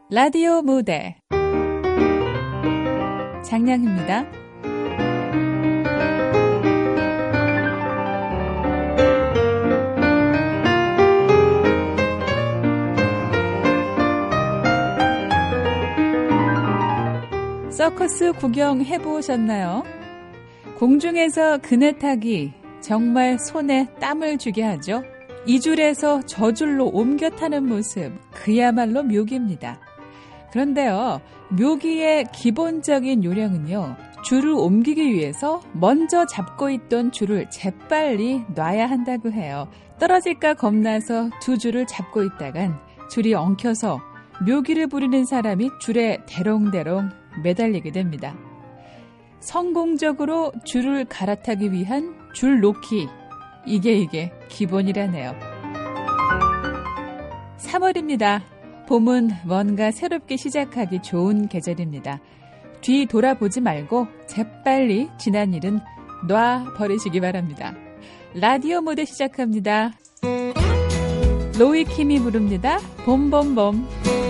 라디오 무대 장량입니다. 서커스 구경 해보셨나요? 공중에서 그네 타기 정말 손에 땀을 쥐게 하죠. 이 줄에서 저 줄로 옮겨 타는 모습, 그야말로 묘기입니다. 그런데요, 묘기의 기본적인 요령은요, 줄을 옮기기 위해서 먼저 잡고 있던 줄을 재빨리 놔야 한다고 해요. 떨어질까 겁나서 두 줄을 잡고 있다간 줄이 엉켜서 묘기를 부리는 사람이 줄에 대롱대롱 매달리게 됩니다. 성공적으로 줄을 갈아타기 위한 줄 놓기, 이게 기본이라네요. 3월입니다. 봄은 뭔가 새롭게 시작하기 좋은 계절입니다. 뒤 돌아보지 말고 재빨리 지난 일은 놔버리시기 바랍니다. 라디오 무대 시작합니다. 로이킴이 부릅니다. 봄봄봄.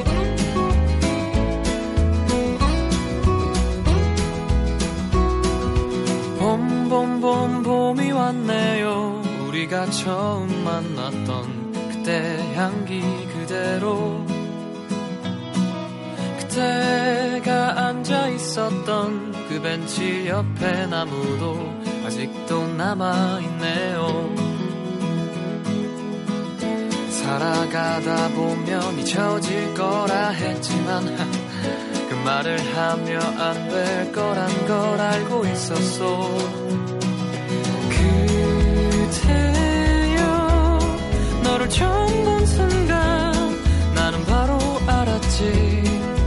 봄봄봄 봄이 왔네요. 우리가 처음 만났던 그때 향기 그대로, 그때가 앉아있었던 그 벤치 옆에 나무도 아직도 남아있네요. 살아가다 보면 잊혀질 거라 했지만 그 말을 하며 안 될 거란 걸 알고 있었어. 그대여 너를 처음 본 순간 나는 바로 알았지.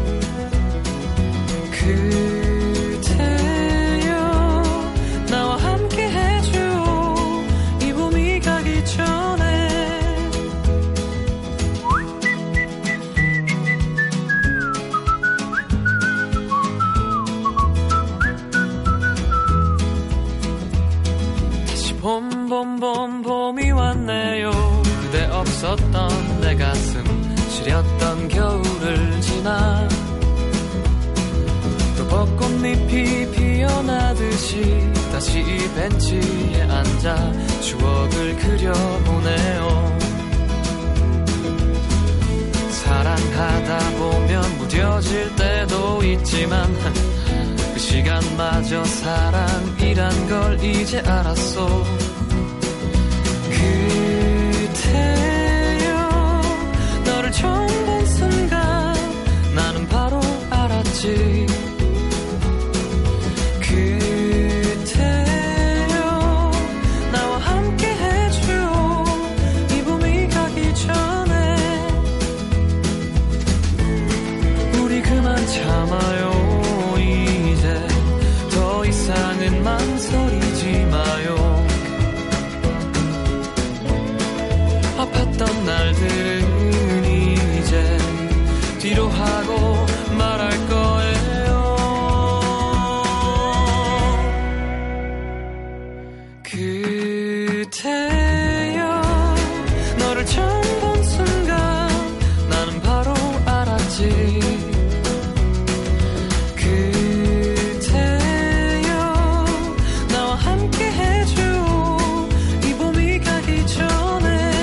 그대여 나와 함께 해줘 이 봄이 가기 전에. 다시 봄이 왔네요. 그대 없었던 내 가슴 시렸던 겨울을 지나 또 벚꽃잎이 피어나듯이 다시 이 벤치에 앉아 추억을 그려보네요. 사랑하다 보면 무뎌질 때도 있지만 그 시간마저 사랑이란 걸 이제 알았어. 그대여 너를 처음 본 순간 나는 바로 알았지. 그대여 나와 함께 해줘 이 봄이 가기 전에. 우리 그만 참아요. 이제 더 이상은 망설이지 마요. 아팠던 날들은 이제 뒤로 하고 말할 거예요. 그대여 너를 처음 본 순간 나는 바로 알았지. 그대여 나와 함께 해줘 이 봄이 가기 전에.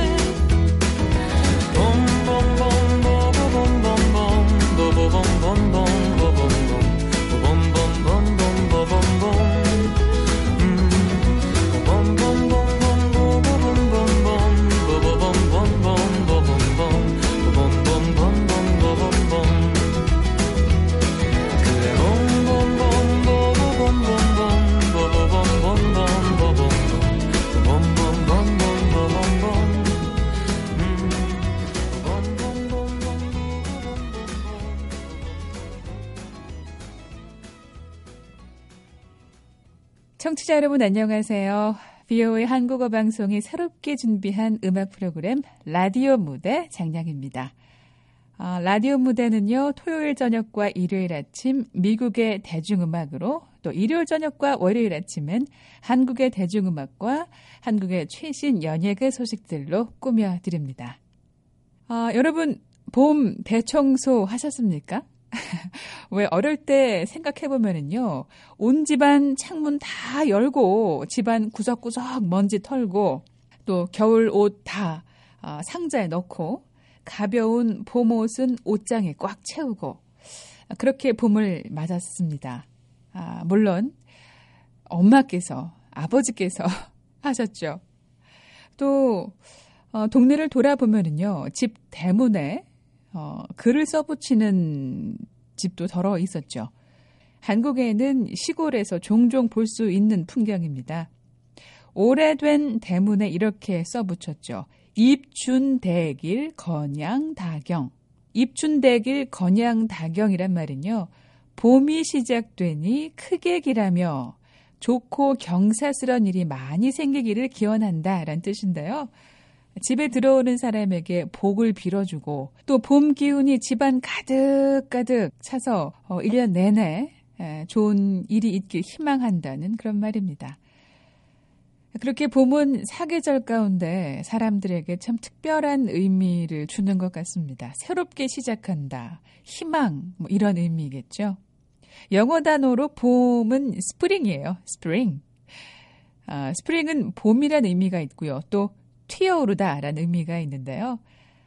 청취자 여러분 안녕하세요. VOA 한국어 방송이 새롭게 준비한 음악 프로그램 라디오 무대 장량입니다. 라디오 무대는요, 토요일 저녁과 일요일 아침 미국의 대중음악으로, 또 일요일 저녁과 월요일 아침은 한국의 대중음악과 한국의 최신 연예계 소식들로 꾸며드립니다. 여러분 봄 대청소 하셨습니까? 왜 어릴 때 생각해보면은요, 온 집안 창문 다 열고 집안 구석구석 먼지 털고 또 겨울 옷 다 상자에 넣고 가벼운 봄 옷은 옷장에 꽉 채우고 그렇게 봄을 맞았습니다. 물론 엄마께서 아버지께서 하셨죠. 또 동네를 돌아보면은요, 집 대문에 글을 써붙이는 집도 덜어 있었죠. 한국에는 시골에서 종종 볼 수 있는 풍경입니다. 오래된 대문에 이렇게 써붙였죠. 입춘대길 건양다경. 입춘대길 건양다경이란 말은요, 봄이 시작되니 크게 기라며 좋고 경사스러운 일이 많이 생기기를 기원한다라는 뜻인데요. 집에 들어오는 사람에게 복을 빌어주고 또 봄 기운이 집안 가득가득 차서 1년 내내 좋은 일이 있길 희망한다는 그런 말입니다. 그렇게 봄은 사계절 가운데 사람들에게 참 특별한 의미를 주는 것 같습니다. 새롭게 시작한다, 희망, 이런 의미겠죠. 영어 단어로 봄은 스프링이에요. 스프링. 스프링은 봄이라는 의미가 있고요. 또 튀어오르다라는 의미가 있는데요.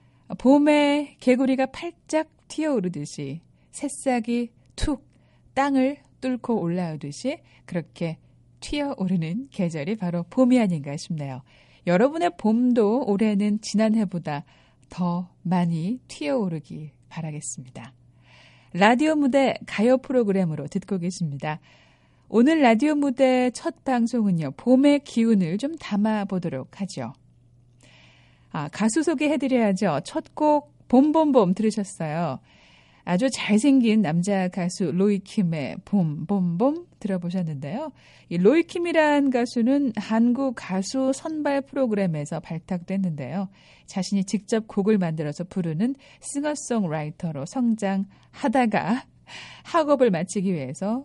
봄에 개구리가 팔짝 튀어오르듯이 새싹이 툭 땅을 뚫고 올라오듯이 그렇게 튀어오르는 계절이 바로 봄이 아닌가 싶네요. 여러분의 봄도 올해는 지난해보다 더 많이 튀어오르기 바라겠습니다. 라디오 무대 가요 프로그램으로 듣고 계십니다. 오늘 라디오 무대 첫 방송은요, 봄의 기운을 좀 담아보도록 하죠. 가수 소개해드려야죠. 첫 곡 봄봄봄 들으셨어요. 아주 잘생긴 남자 가수 로이킴의 봄봄봄 들어보셨는데요. 이 로이킴이란 가수는 한국 가수 선발 프로그램에서 발탁됐는데요. 자신이 직접 곡을 만들어서 부르는 싱어송라이터로 성장하다가 학업을 마치기 위해서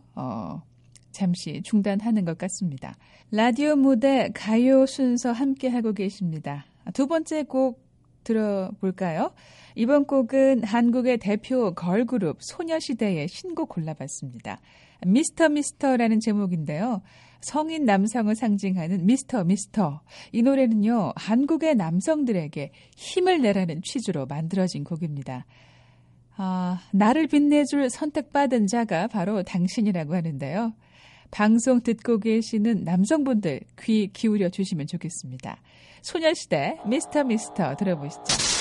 잠시 중단하는 것 같습니다. 라디오 무대 가요 순서 함께하고 계십니다. 두 번째 곡 들어볼까요? 이번 곡은 한국의 대표 걸그룹 소녀시대의 신곡 골라봤습니다. 미스터 미스터라는 제목인데요. 성인 남성을 상징하는 미스터 미스터. 이 노래는요, 한국의 남성들에게 힘을 내라는 취지로 만들어진 곡입니다. 나를 빛내줄 선택받은 자가 바로 당신이라고 하는데요. 방송 듣고 계시는 남성분들 귀 기울여 주시면 좋겠습니다. 소녀시대 미스터 미스터 들어보시죠.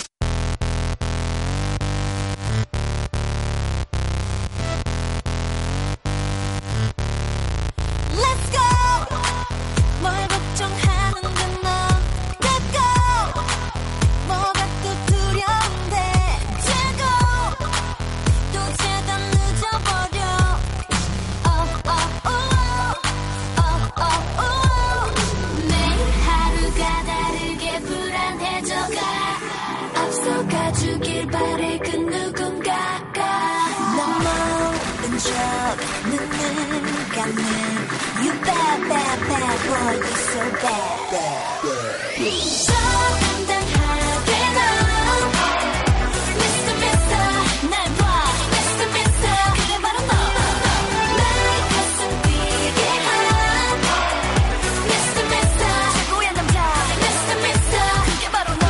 주길 바래 그 누군가가 넌 모른 척 눈을 감는 You bad bad bad boy you so bad 저 당당하게 넌 Mr. Mr. 날 봐 Mr. Mr. 그래 바로 너 나의 가슴 뛰게 한 Mr. Mr. 최고의 남자 Mr. Mr. 그게 바로 너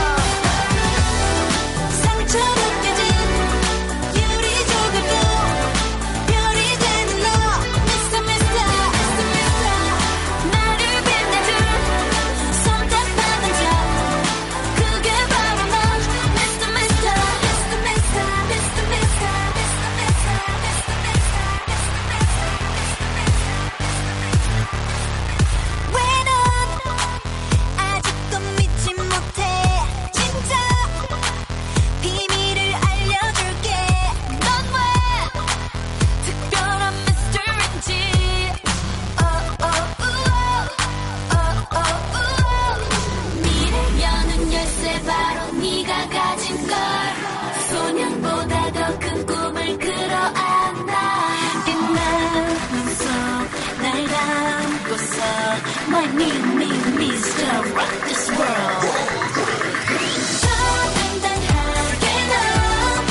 My name is Mr. Rock this world. 저 당당하게 넌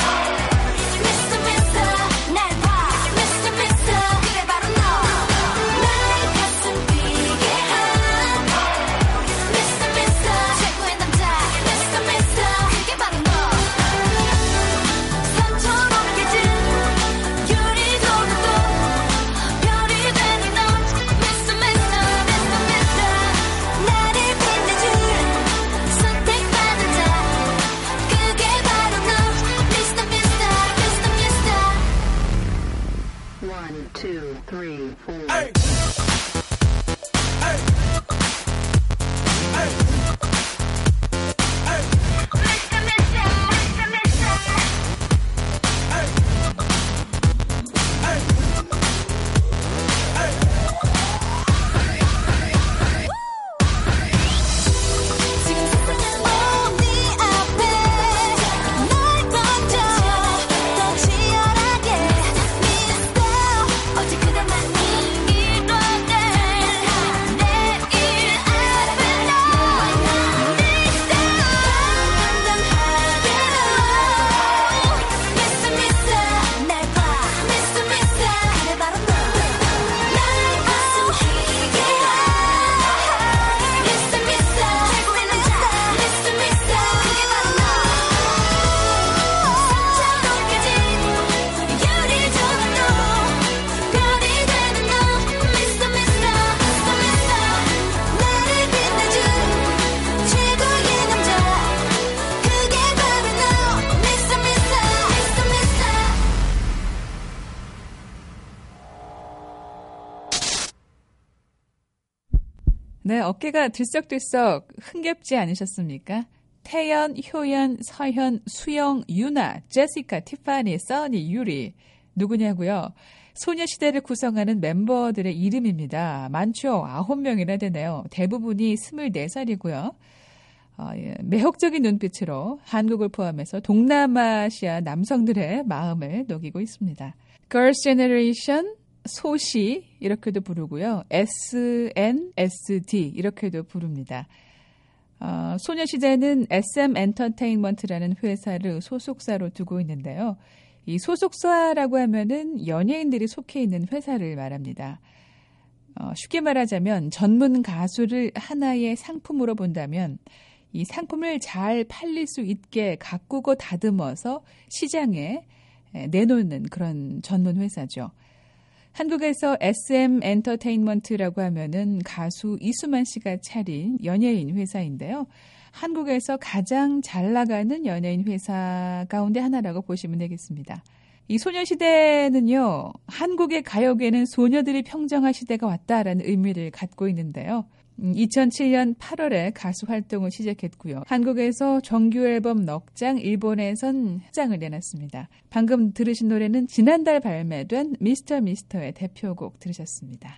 네, 어깨가 들썩들썩 흥겹지 않으셨습니까? 태연, 효연, 서현, 수영, 유나, 제시카, 티파니, 써니, 유리. 누구냐고요? 소녀시대를 구성하는 멤버들의 이름입니다. 많죠? 9명이나 되네요. 대부분이 24살이고요. 매혹적인 눈빛으로 한국을 포함해서 동남아시아 남성들의 마음을 녹이고 있습니다. Girls' Generation, 소시 이렇게도 부르고요. SNSD 이렇게도 부릅니다. 소녀시대는 SM 엔터테인먼트라는 회사를 소속사로 두고 있는데요. 이 소속사라고 하면은 연예인들이 속해 있는 회사를 말합니다. 쉽게 말하자면 전문 가수를 하나의 상품으로 본다면 이 상품을 잘 팔릴 수 있게 가꾸고 다듬어서 시장에 내놓는 그런 전문 회사죠. 한국에서 SM 엔터테인먼트라고 하면은 가수 이수만 씨가 차린 연예인 회사인데요. 한국에서 가장 잘 나가는 연예인 회사 가운데 하나라고 보시면 되겠습니다. 이 소녀시대는요, 한국의 가요계는 소녀들이 평정할 시대가 왔다라는 의미를 갖고 있는데요. 2007년 8월에 가수 활동을 시작했고요. 한국에서 정규 앨범 넉 장, 일본에선 장을 내놨습니다. 방금 들으신 노래는 지난달 발매된 미스터 미스터의 대표곡 들으셨습니다.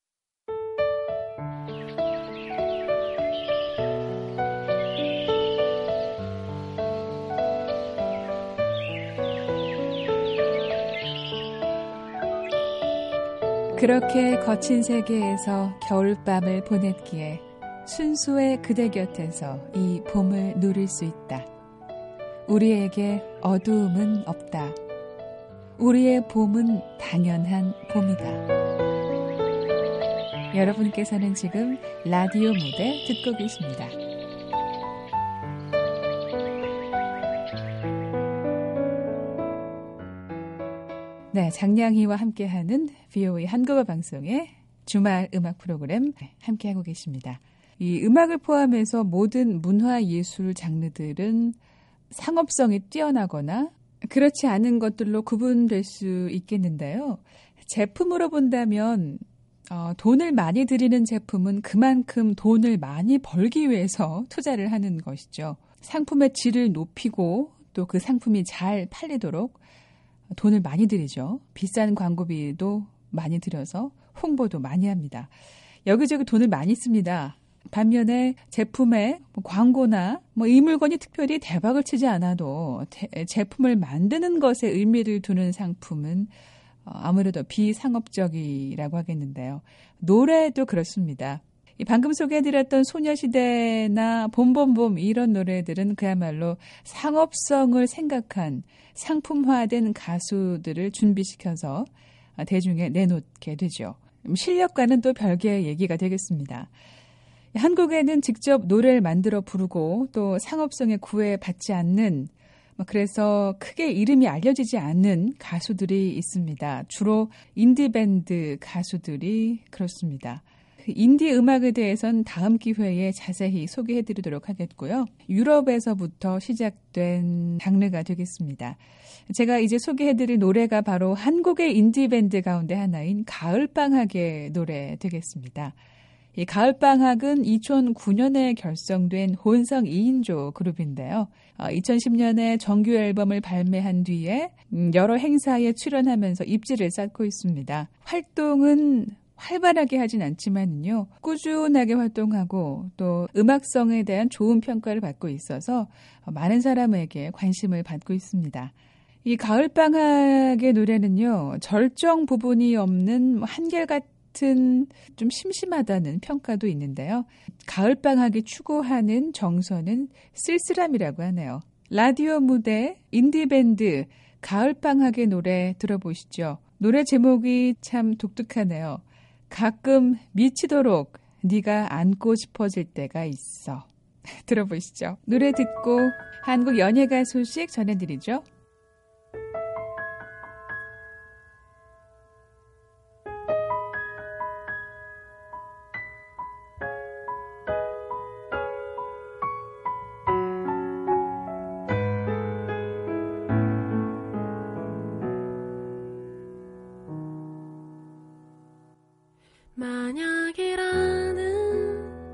그렇게 거친 세계에서 겨울밤을 보냈기에 순수의 그대 곁에서 이 봄을 누릴 수 있다. 우리에게 어두움은 없다. 우리의 봄은 당연한 봄이다. 여러분께서는 지금 라디오 무대 듣고 계십니다. 네, 장량희와 함께하는 VOA 한국어 방송의 주말 음악 프로그램 함께하고 계십니다. 이 음악을 포함해서 모든 문화예술 장르들은 상업성이 뛰어나거나 그렇지 않은 것들로 구분될 수 있겠는데요. 제품으로 본다면 돈을 많이 들이는 제품은 그만큼 돈을 많이 벌기 위해서 투자를 하는 것이죠. 상품의 질을 높이고 또 그 상품이 잘 팔리도록 돈을 많이 들이죠. 비싼 광고비도 많이 들여서 홍보도 많이 합니다. 여기저기 돈을 많이 씁니다. 반면에 제품의 광고나 이 물건이 특별히 대박을 치지 않아도 제품을 만드는 것에 의미를 두는 상품은 아무래도 비상업적이라고 하겠는데요. 노래도 그렇습니다. 방금 소개해드렸던 소녀시대나 봄봄봄 이런 노래들은 그야말로 상업성을 생각한 상품화된 가수들을 준비시켜서 대중에 내놓게 되죠. 실력과는 또 별개의 얘기가 되겠습니다. 한국에는 직접 노래를 만들어 부르고 또 상업성에 구애받지 않는 그래서 크게 이름이 알려지지 않는 가수들이 있습니다. 주로 인디밴드 가수들이 그렇습니다. 인디 음악에 대해서는 다음 기회에 자세히 소개해드리도록 하겠고요. 유럽에서부터 시작된 장르가 되겠습니다. 제가 이제 소개해드릴 노래가 바로 한국의 인디밴드 가운데 하나인 가을방학의 노래 되겠습니다. 이 가을방학은 2009년에 결성된 혼성 2인조 그룹인데요. 2010년에 정규 앨범을 발매한 뒤에 여러 행사에 출연하면서 입지를 쌓고 있습니다. 활동은 활발하게 하진 않지만요. 꾸준하게 활동하고 또 음악성에 대한 좋은 평가를 받고 있어서 많은 사람에게 관심을 받고 있습니다. 이 가을방학의 노래는요. 절정 부분이 없는 한결같은 좀 심심하다는 평가도 있는데요. 가을방학이 추구하는 정서는 쓸쓸함이라고 하네요. 라디오 무대 인디밴드 가을방학의 노래 들어보시죠. 노래 제목이 참 독특하네요. 가끔 미치도록 네가 안고 싶어질 때가 있어. 들어보시죠. 노래 듣고 한국 연예가 소식 전해드리죠. 만약이라는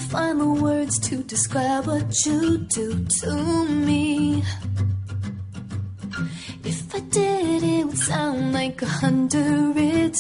find the words to describe what you do to me. If I did, it would sound like 100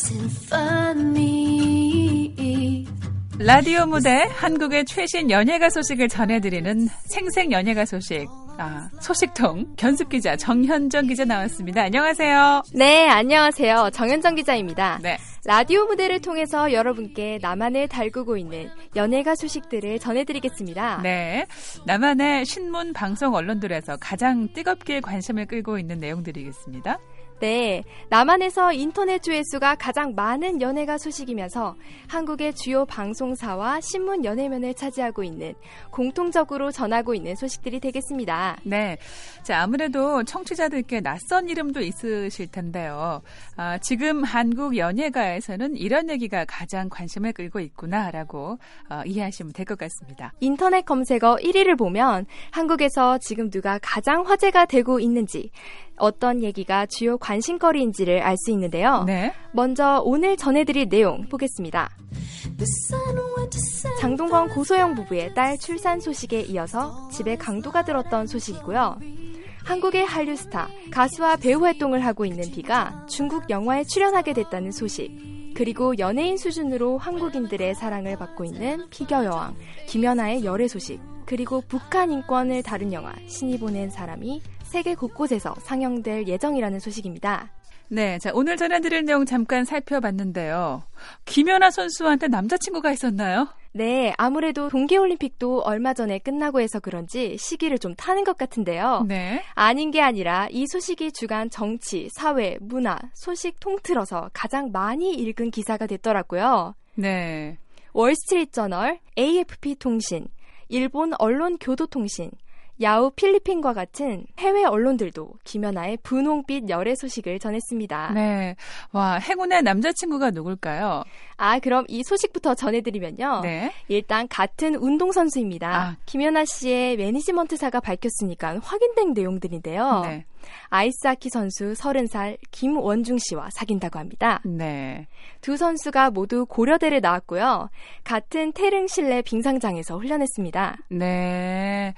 symphony. 라디오 무대 한국의 최신 연예가 소식을 전해드리는 생생 연예가 소식. 소식통 견습기자 정현정 기자 나왔습니다. 안녕하세요. 네, 안녕하세요. 정현정 기자입니다. 네. 라디오 무대를 통해서 여러분께 나만을 달구고 있는 연예가 소식들을 전해드리겠습니다. 네, 나만의 신문, 방송, 언론들에서 가장 뜨겁게 관심을 끌고 있는 내용들이겠습니다. 네, 남한에서 인터넷 조회수가 가장 많은 연예가 소식이면서 한국의 주요 방송사와 신문 연예면을 차지하고 있는, 공통적으로 전하고 있는 소식들이 되겠습니다. 네, 자, 아무래도 청취자들께 낯선 이름도 있으실 텐데요. 지금 한국 연예가에서는 이런 얘기가 가장 관심을 끌고 있구나라고 이해하시면 될 것 같습니다. 인터넷 검색어 1위를 보면 한국에서 지금 누가 가장 화제가 되고 있는지, 어떤 얘기가 주요 관심거리인지를 알 수 있는데요. 네. 먼저 오늘 전해드릴 내용 보겠습니다. 장동건 고소영 부부의 딸 출산 소식에 이어서 집에 강도가 들었던 소식이고요. 한국의 한류 스타, 가수와 배우 활동을 하고 있는 비가 중국 영화에 출연하게 됐다는 소식, 그리고 연예인 수준으로 한국인들의 사랑을 받고 있는 피겨 여왕 김연아의 열애 소식, 그리고 북한 인권을 다룬 영화 신이 보낸 사람이 세계 곳곳에서 상영될 예정이라는 소식입니다. 네, 자, 오늘 전해드릴 내용 잠깐 살펴봤는데요. 김연아 선수한테 남자친구가 있었나요? 네, 아무래도 동계올림픽도 얼마 전에 끝나고 해서 그런지 시기를 좀 타는 것 같은데요. 네. 아닌 게 아니라 이 소식이 주간 정치, 사회, 문화, 소식 통틀어서 가장 많이 읽은 기사가 됐더라고요. 네. 월스트리트저널, AFP 통신, 일본 언론교도통신, 야후 필리핀과 같은 해외 언론들도 김연아의 분홍빛 열애 소식을 전했습니다. 네. 와, 행운의 남자친구가 누굴까요? 그럼 이 소식부터 전해드리면요. 네. 일단 같은 운동선수입니다. 김연아 씨의 매니지먼트사가 밝혔으니까 확인된 내용들인데요. 네. 아이스하키 선수 30살 김원중 씨와 사귄다고 합니다. 네. 두 선수가 모두 고려대를 나왔고요. 같은 태릉 실내 빙상장에서 훈련했습니다. 네.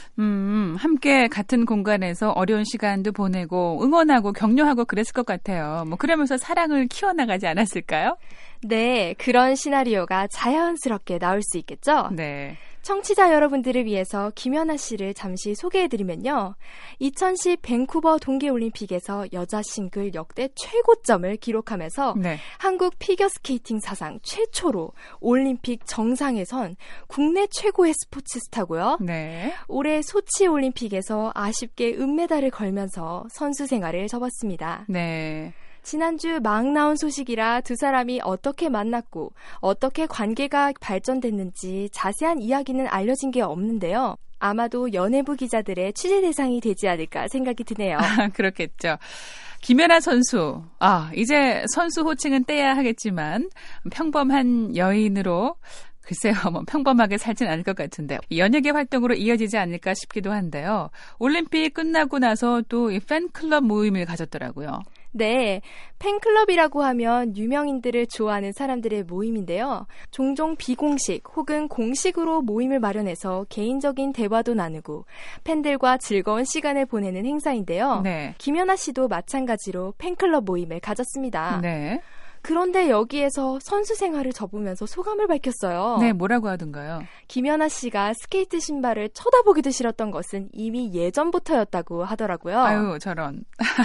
함께 같은 공간에서 어려운 시간도 보내고 응원하고 격려하고 그랬을 것 같아요. 그러면서 사랑을 키워나가지 않았을까요? 네, 그런 시나리오가 자연스럽게 나올 수 있겠죠? 네. 청취자 여러분들을 위해서 김연아 씨를 잠시 소개해드리면요. 2010 밴쿠버 동계올림픽에서 여자 싱글 역대 최고점을 기록하면서 네. 한국 피겨스케이팅 사상 최초로 올림픽 정상에 선 국내 최고의 스포츠 스타고요. 네. 올해 소치 올림픽에서 아쉽게 은메달을 걸면서 선수 생활을 접었습니다. 네. 지난주 막 나온 소식이라 두 사람이 어떻게 만났고 어떻게 관계가 발전됐는지 자세한 이야기는 알려진 게 없는데요. 아마도 연예부 기자들의 취재 대상이 되지 않을까 생각이 드네요. 그렇겠죠. 김연아 선수, 이제 선수 호칭은 떼야 하겠지만 평범한 여인으로 글쎄요, 평범하게 살진 않을 것 같은데 연예계 활동으로 이어지지 않을까 싶기도 한데요. 올림픽 끝나고 나서 또 이 팬클럽 모임을 가졌더라고요. 네, 팬클럽이라고 하면 유명인들을 좋아하는 사람들의 모임인데요. 종종 비공식 혹은 공식으로 모임을 마련해서 개인적인 대화도 나누고 팬들과 즐거운 시간을 보내는 행사인데요. 네. 김연아 씨도 마찬가지로 팬클럽 모임을 가졌습니다. 네. 그런데 여기에서 선수 생활을 접으면서 소감을 밝혔어요. 네, 뭐라고 하던가요? 김연아 씨가 스케이트 신발을 쳐다보기도 싫었던 것은 이미 예전부터였다고 하더라고요. 아유, 저런.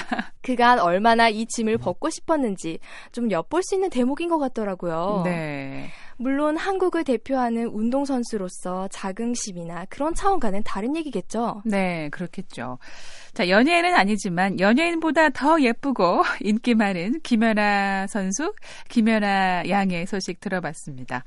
그간 얼마나 이 짐을 벗고 싶었는지 좀 엿볼 수 있는 대목인 것 같더라고요. 네. 물론 한국을 대표하는 운동선수로서 자긍심이나 그런 차원과는 다른 얘기겠죠. 네, 그렇겠죠. 자, 연예인은 아니지만 연예인보다 더 예쁘고 인기 많은 김연아 선수, 김연아 양의 소식 들어봤습니다.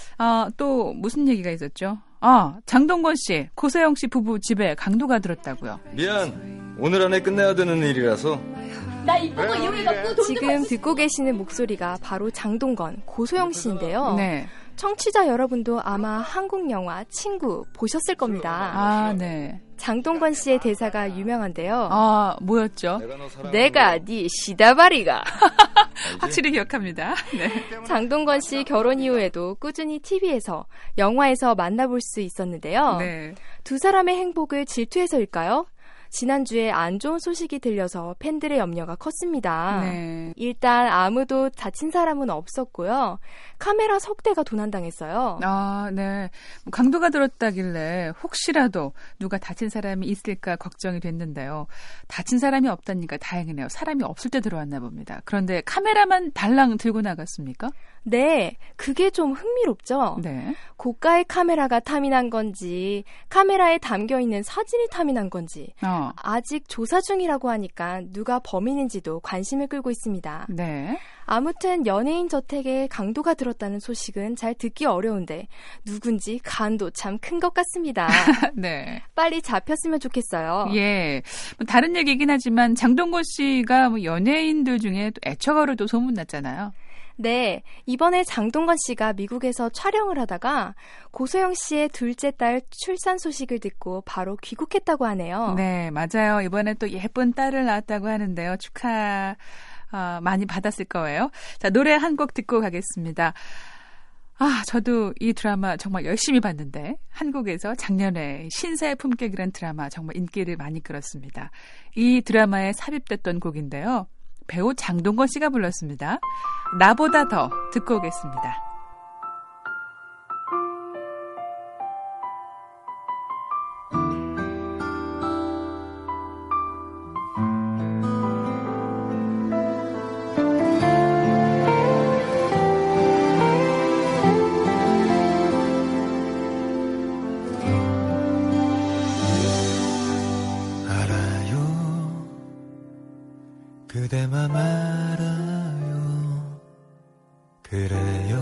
또 무슨 얘기가 있었죠? 장동건 씨, 고소영 씨 부부 집에 강도가 들었다고요. 미안, 오늘 안에 끝내야 되는 일이라서. 나 이쁜 거 이용해갖고 돈 지금 듣고 계시는 목소리가 바로 장동건, 고소영 씨인데요. 네. 청취자 여러분도 아마 한국 영화 친구 보셨을 겁니다. 네. 장동건 씨의 대사가 유명한데요. 뭐였죠? 내가 네 시다바리가. 확실히 기억합니다. 네. 장동건 씨 결혼 이후에도 꾸준히 TV에서, 영화에서 만나볼 수 있었는데요. 네. 두 사람의 행복을 질투해서일까요? 지난주에 안 좋은 소식이 들려서 팬들의 염려가 컸습니다. 네. 일단 아무도 다친 사람은 없었고요. 카메라 석 대가 도난당했어요. 아, 네. 강도가 들었다길래 혹시라도 누가 다친 사람이 있을까 걱정이 됐는데요. 다친 사람이 없다니까 다행이네요. 사람이 없을 때 들어왔나 봅니다. 그런데 카메라만 달랑 들고 나갔습니까? 네, 그게 좀 흥미롭죠? 네. 고가의 카메라가 탐이 난 건지, 카메라에 담겨있는 사진이 탐이 난 건지, 아직 조사 중이라고 하니까 누가 범인인지도 관심을 끌고 있습니다. 네. 아무튼 연예인 저택에 강도가 들었다는 소식은 잘 듣기 어려운데 누군지 간도 참 큰 것 같습니다. 네. 빨리 잡혔으면 좋겠어요. 예. 다른 얘기긴 하지만 장동건 씨가 연예인들 중에 또 애처가로도 소문났잖아요. 네, 이번에 장동건 씨가 미국에서 촬영을 하다가 고소영 씨의 둘째 딸 출산 소식을 듣고 바로 귀국했다고 하네요. 네, 맞아요. 이번에 또 예쁜 딸을 낳았다고 하는데요. 축하 많이 받았을 거예요. 자, 노래 한 곡 듣고 가겠습니다. 저도 이 드라마 정말 열심히 봤는데 한국에서 작년에 신사의 품격이라는 드라마 정말 인기를 많이 끌었습니다. 이 드라마에 삽입됐던 곡인데요. 배우 장동건 씨가 불렀습니다. 나보다 더 듣고 오겠습니다. 그대만 알아요. 그래요.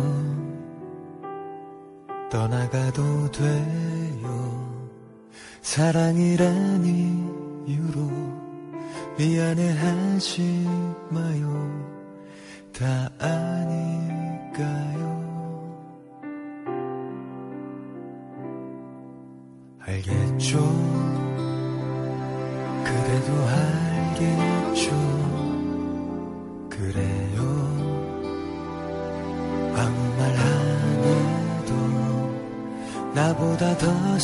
떠나가도 돼요. 사랑이란 이유로 미안해하지 마요. 다 아니까요. 알겠죠? 그대도 알겠죠? 그래요. 아무 말 안 해도 나보다 더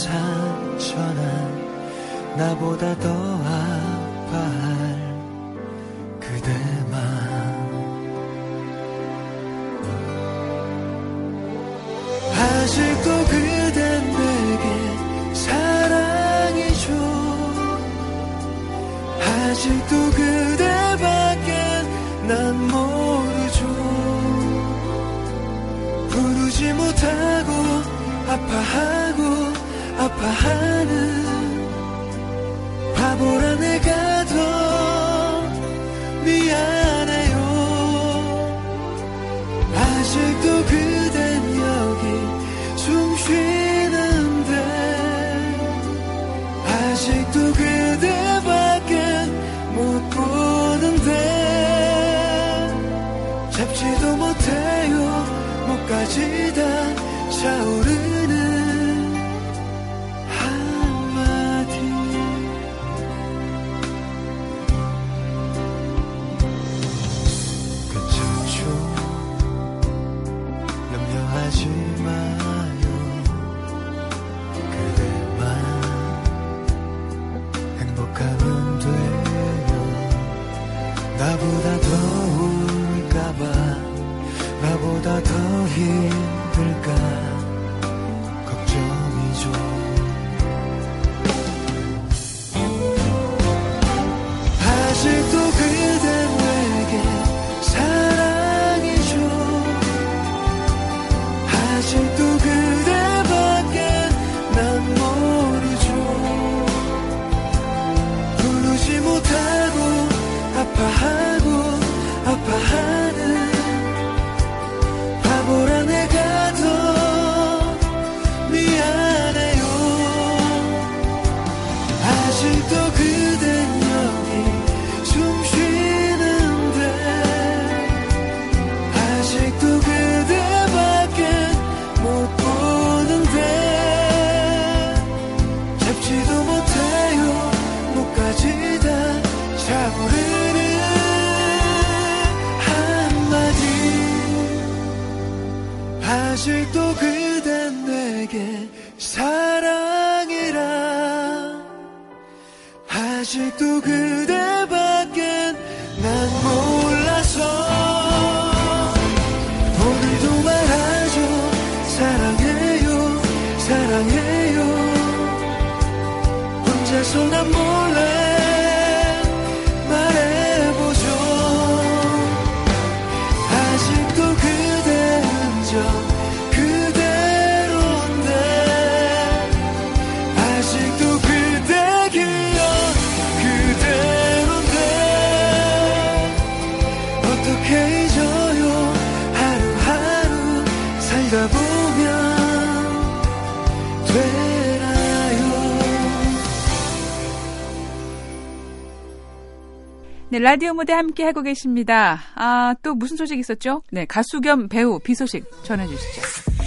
상처난, 나보다 더 아파할 그대만. 아직도 그댄 내게 사랑이죠. 아직도 그대밖에 난 모르죠. 부르지 못하고 아파하고 아파하는 바보라 내가 더 미안해요. 아직도 그댄 여기 숨 쉬는데 아직도 그대밖에 못 보는데 잡지도 못해요. 목까지 다 차오르는 한마디. 괜찮죠? 염려하지 마요. 그대만 행복하면 돼요. 나보다 더 울까봐, 나보다 더 힘들까 내게 사랑이라 아직도 그대밖엔 난 몰라서 오늘도 말하죠 사랑해요 사랑해요 혼자서 난 몰래 말해보죠 아직도 그대 흔적 그대로인데 아직도 그대 기억 그대로인데 어떻게 잊어요 하루하루 살다 보면 네, 라디오 무대 함께 하고 계십니다. 아, 또 무슨 소식 있었죠? 네, 가수 겸 배우 비 소식 전해주시죠.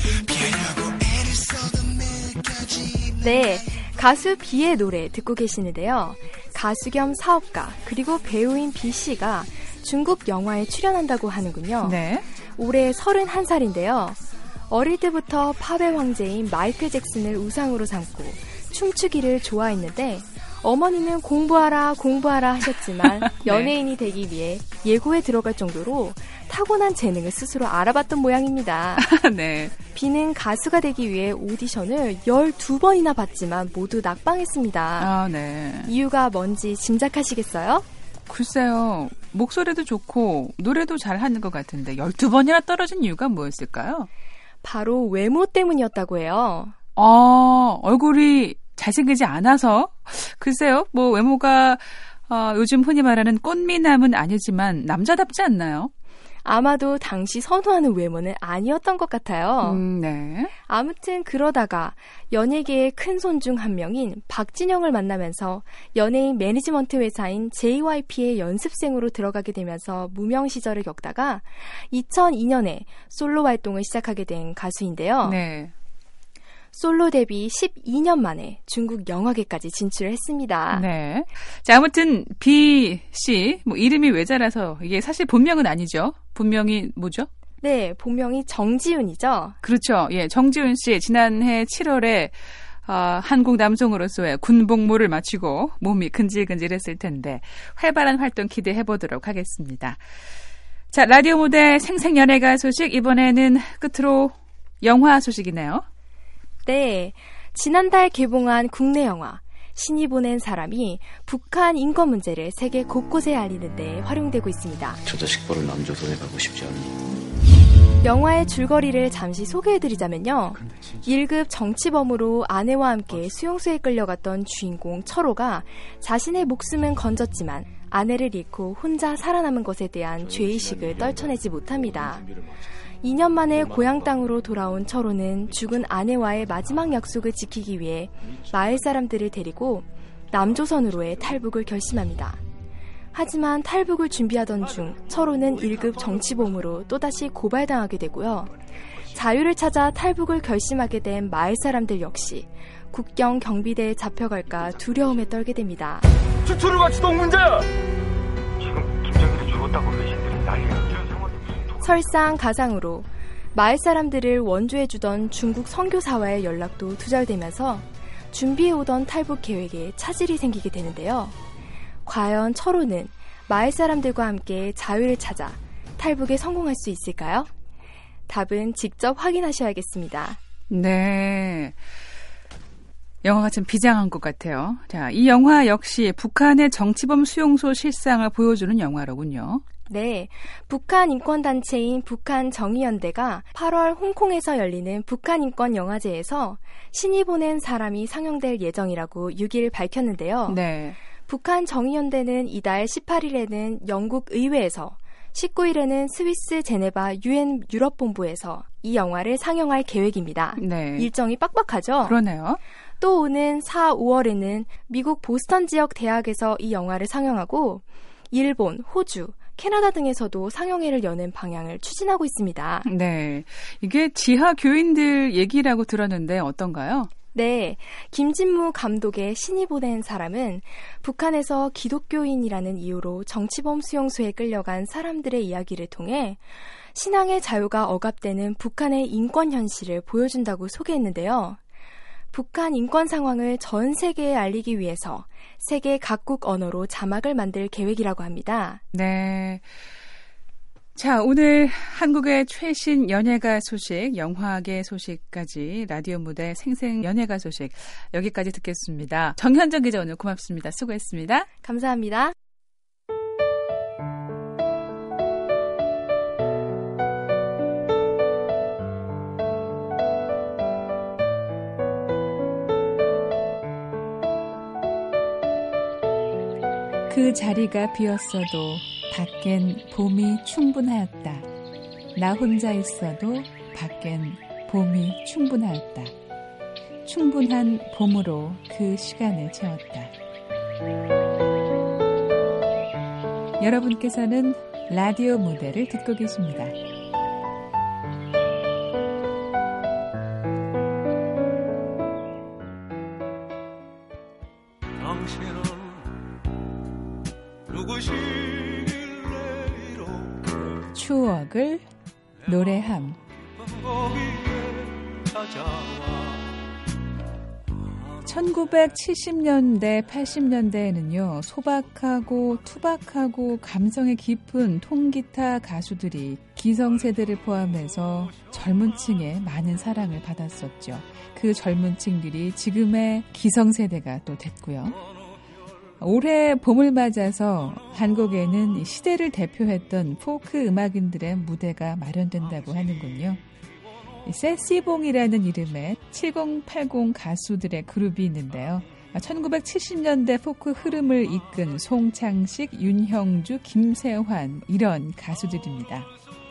네, 가수 비의 노래 듣고 계시는데요. 가수 겸 사업가 그리고 배우인 비 씨가 중국 영화에 출연한다고 하는군요. 네. 올해 31살인데요. 어릴 때부터 팝의 황제인 마이클 잭슨을 우상으로 삼고 춤추기를 좋아했는데 어머니는 공부하라 하셨지만 연예인이 되기 위해 예고에 들어갈 정도로 타고난 재능을 스스로 알아봤던 모양입니다. 네. 비는 가수가 되기 위해 오디션을 12번이나 봤지만 모두 낙방했습니다. 아, 네. 이유가 뭔지 짐작하시겠어요? 글쎄요. 목소리도 좋고 노래도 잘하는 것 같은데 12번이나 떨어진 이유가 뭐였을까요? 바로 외모 때문이었다고 해요. 얼굴이 잘생기지 않아서? 글쎄요. 뭐 외모가 요즘 흔히 말하는 꽃미남은 아니지만 남자답지 않나요? 아마도 당시 선호하는 외모는 아니었던 것 같아요. 네. 아무튼 그러다가 연예계의 큰손 중 한 명인 박진영을 만나면서 연예인 매니지먼트 회사인 JYP의 연습생으로 들어가게 되면서 무명 시절을 겪다가 2002년에 솔로 활동을 시작하게 된 가수인데요. 네. 솔로 데뷔 12년 만에 중국 영화계까지 진출을 했습니다. 네. 자, 아무튼 비 씨, 뭐 이름이 외자라서 이게 사실 본명은 아니죠. 본명이 뭐죠? 네, 본명이 정지훈이죠. 그렇죠. 예, 정지훈 씨 지난해 7월에 한국 남성으로서의 군복무를 마치고 몸이 근질근질했을 텐데 활발한 활동 기대해보도록 하겠습니다. 자, 라디오 무대 생생연예가 소식 이번에는 끝으로 영화 소식이네요. 네, 지난달 개봉한 국내 영화 신이 보낸 사람이 북한 인권 문제를 세계 곳곳에 알리는 데 활용되고 있습니다. 저 자식 벌을 남조선에 가고 싶지 않니? 영화의 줄거리를 잠시 소개해드리자면요. 1급 정치범으로 아내와 함께 수용소에 끌려갔던 주인공 철호가 자신의 목숨은 건졌지만 아내를 잃고 혼자 살아남은 것에 대한 죄의식을 떨쳐내지 못합니다. 2년 만에 고향 땅으로 돌아온 철호는 죽은 아내와의 마지막 약속을 지키기 위해 마을 사람들을 데리고 남조선으로의 탈북을 결심합니다. 하지만 탈북을 준비하던 중 철호는 1급 정치범으로 또다시 고발당하게 되고요. 자유를 찾아 탈북을 결심하게 된 마을 사람들 역시 국경 경비대에 잡혀갈까 두려움에 떨게 됩니다. 추초를 바치던 문제야! 지금 김정일이 죽었다고 외신들이 난리야. 설상 가상으로 마을 사람들을 원조해주던 중국 선교사와의 연락도 두절되면서 준비해오던 탈북 계획에 차질이 생기게 되는데요. 과연 철호는 마을 사람들과 함께 자유를 찾아 탈북에 성공할 수 있을까요? 답은 직접 확인하셔야겠습니다. 네. 영화가 좀 비장한 것 같아요. 자, 이 영화 역시 북한의 정치범 수용소 실상을 보여주는 영화로군요. 네, 북한 인권단체인 북한정의연대가 8월 홍콩에서 열리는 북한인권영화제에서 신이 보낸 사람이 상영될 예정이라고 6일 밝혔는데요. 네. 북한정의연대는 이달 18일에는 영국 의회에서 19일에는 스위스 제네바 UN 유럽본부에서 이 영화를 상영할 계획입니다. 네. 일정이 빡빡하죠? 그러네요. 또 오는 4, 5월에는 미국 보스턴 지역 대학에서 이 영화를 상영하고 일본, 호주, 캐나다 등에서도 상영회를 여는 방향을 추진하고 있습니다. 네, 이게 지하 교인들 얘기라고 들었는데 어떤가요? 네, 김진무 감독의 신이 보낸 사람은 북한에서 기독교인이라는 이유로 정치범 수용소에 끌려간 사람들의 이야기를 통해 신앙의 자유가 억압되는 북한의 인권 현실을 보여준다고 소개했는데요. 북한 인권 상황을 전 세계에 알리기 위해서 세계 각국 언어로 자막을 만들 계획이라고 합니다. 네. 자, 오늘 한국의 최신 연예가 소식, 영화계 소식까지 라디오 무대 생생 연예가 소식 여기까지 듣겠습니다. 정현정 기자 오늘 고맙습니다. 수고했습니다. 감사합니다. 그 자리가 비었어도 밖엔 봄이 충분하였다. 나 혼자 있어도 밖엔 봄이 충분하였다. 충분한 봄으로 그 시간을 채웠다. 여러분께서는 라디오 무대를 듣고 계십니다. 당신은 누구시길래 이렇게 추억을 노래함. 거기에 찾아와 1970년대, 80년대에는요, 소박하고 투박하고 감성의 깊은 통기타 가수들이 기성세대를 포함해서 젊은 층에 많은 사랑을 받았었죠. 그 젊은 층들이 지금의 기성세대가 또 됐고요. 올해 봄을 맞아서 한국에는 시대를 대표했던 포크 음악인들의 무대가 마련된다고 하는군요. 세시봉이라는 이름의 7080 가수들의 그룹이 있는데요. 1970년대 포크 흐름을 이끈 송창식, 윤형주, 김세환 이런 가수들입니다.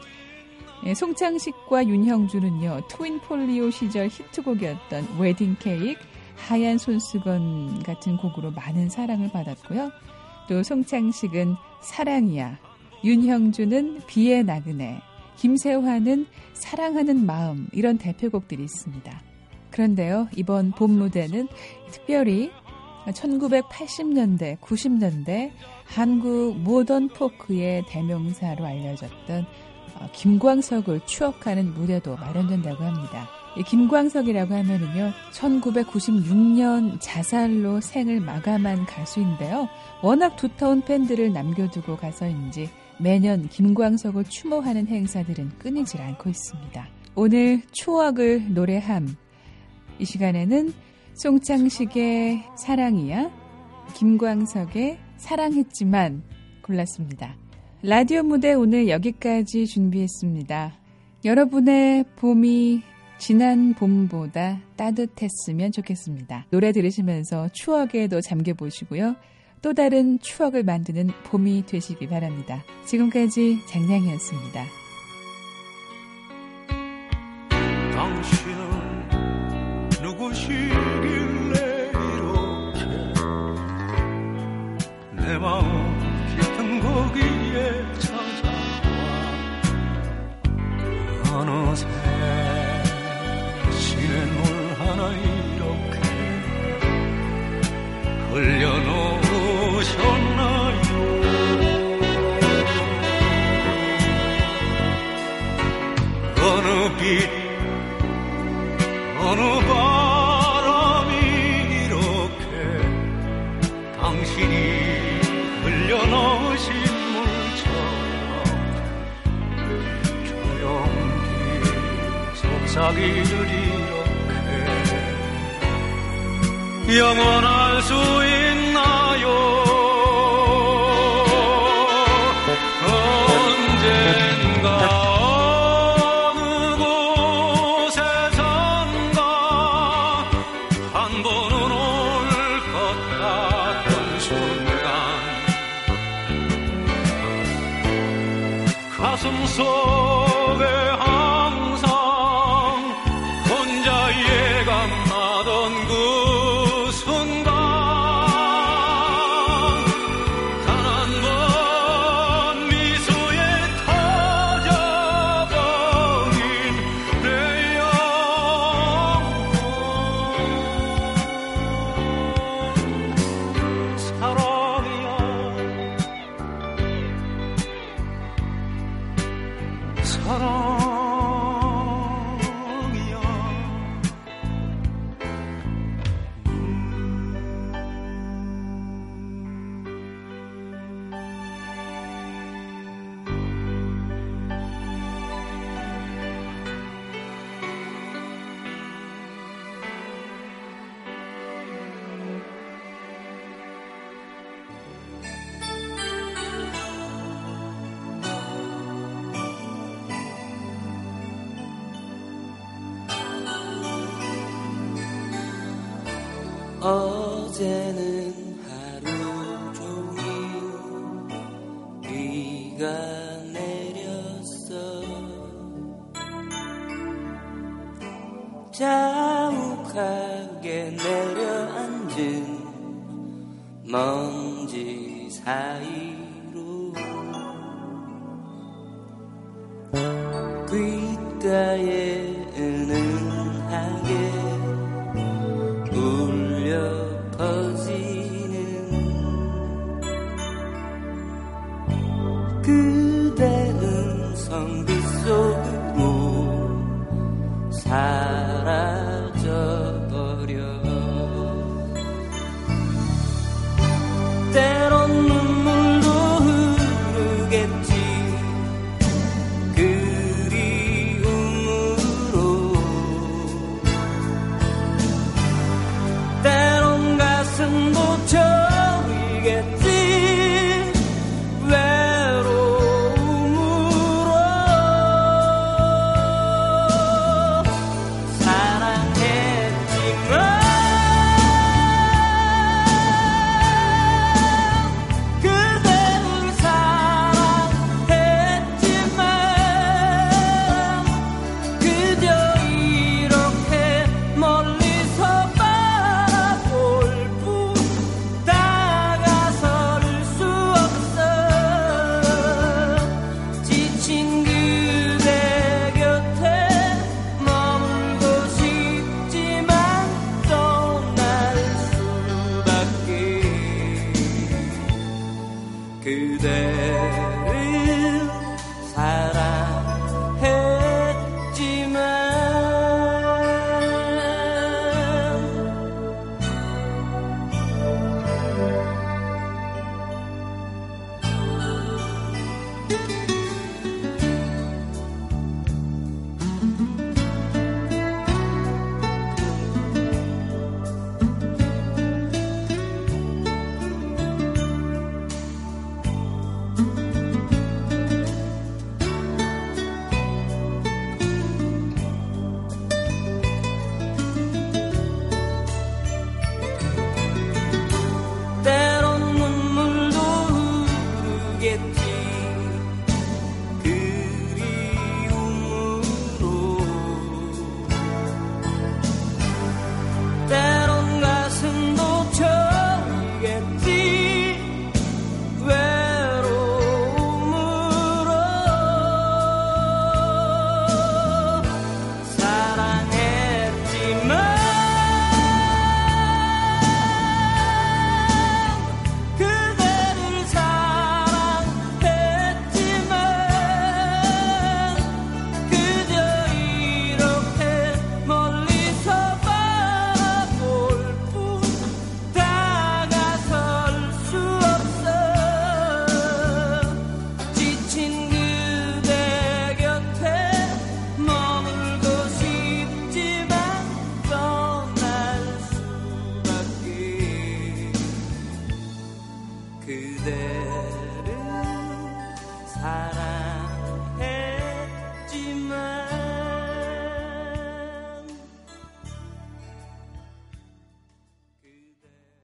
송창식과 윤형주는요, 트윈폴리오 시절 히트곡이었던 웨딩 케이크, 하얀 손수건 같은 곡으로 많은 사랑을 받았고요. 또 송창식은 사랑이야, 윤형주는 비의 나그네, 김세환은 사랑하는 마음 이런 대표곡들이 있습니다. 그런데요, 이번 봄 무대는 특별히 1980년대, 90년대 한국 모던 포크의 대명사로 알려졌던 김광석을 추억하는 무대도 마련된다고 합니다. 이 김광석이라고 하면은요, 1996년 자살로 생을 마감한 가수인데요. 워낙 두터운 팬들을 남겨두고 가서인지 매년 김광석을 추모하는 행사들은 끊이질 않고 있습니다. 오늘 추억을 노래함. 이 시간에는 송창식의 사랑이야, 김광석의 사랑했지만 골랐습니다. 라디오 무대 오늘 여기까지 준비했습니다. 여러분의 봄이 지난 봄보다 따뜻했으면 좋겠습니다. 노래 들으시면서 추억에도 잠겨보시고요. 또 다른 추억을 만드는 봄이 되시기 바랍니다. 지금까지 장량이었습니다. 당신은 누구시길래 이렇게 내 마음 깊은 거기에 찾아와 어느새 시냇물 하나 이렇게 흘려놓으셨나요? 어느 빛 어느 바람이 이렇게 당신이 흘려놓으신 물처럼 조용히 속삭이를 이렇게 영원할 수 있나요? 언젠가 어느 곳에선가 한 번은 올 것 같던 순간 가슴 속에 항상 혼자 예감 나던 그 순간 어제는 하루 종일 비가 내렸어. 자욱하게 내려앉은 먼지 사이